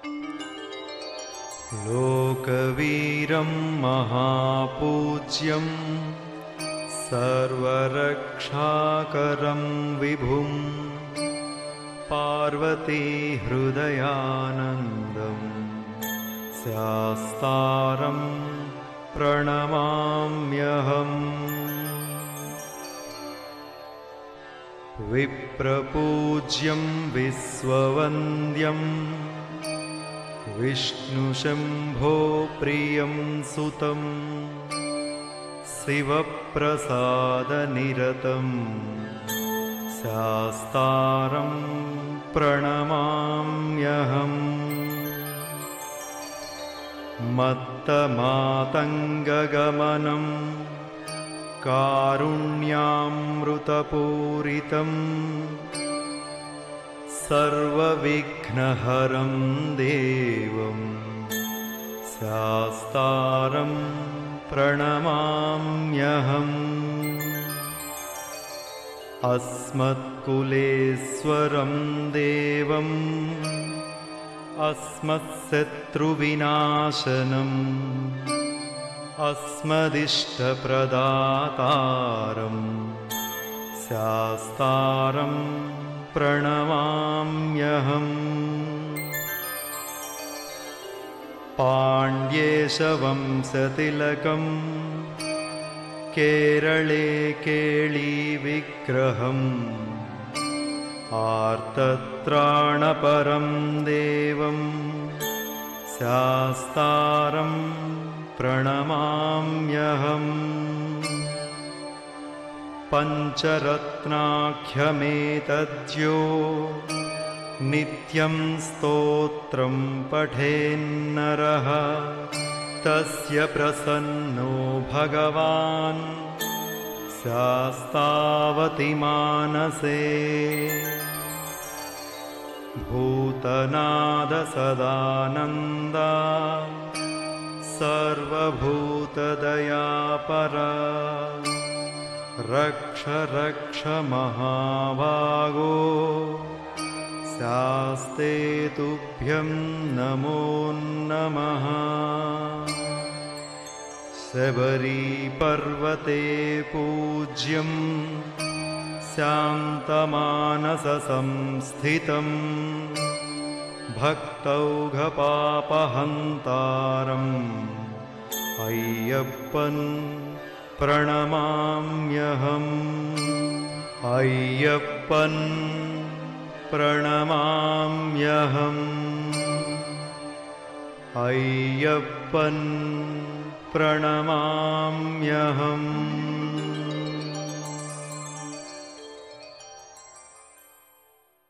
लोकवीरं महापूज्यं सर्वरक्षाकरं विभुं पार्वतीहृदयानन्दं शास्तारं प्रणमाम्यहम्। विप्रपूज्यं विश्ववन्द्यं विष्णुशम्भो प्रियं सुतं शिवप्रसादनिरतं शास्तारं प्रणमाम्यहम्। मत्तमातङ्गगमनं कारुण्यामृतपूरितं सर्वविघ्नहरं देवं शास्तारं प्रणमाम्यहम्। अस्मत्कुलेश्वरं देवम् अस्मत्शत्रुविनाशनम् अस्मदिष्टप्रदातारं शास्तारं प्रणमाम्यहम्। पाण्ड्येशवंशतिलकं केरळे केळीविग्रहम् आर्तत्राणपरं देवं शास्तारं प्रणमाम्यहम्। पञ्चरत्नाख्यमेतद्यो नित्यं स्तोत्रं पठेन्नरः तस्य प्रसन्नो भगवान् शास्तावति मानसे। भूतनाद सदानन्दा सर्वभूतदयापरा रक्ष रक्ष महाभागो शास्ते तुभ्यं नमो नमः। शबरीपर्वते पूज्यं शान्तमानससंस्थितं भक्तौघपापहन्तारम् अय्यप्पन् प्रणमाम्यहम्। अय्यप्पन् प्रणमाम्यहम्। अय्यप्पन् प्रणमाम्यहम्।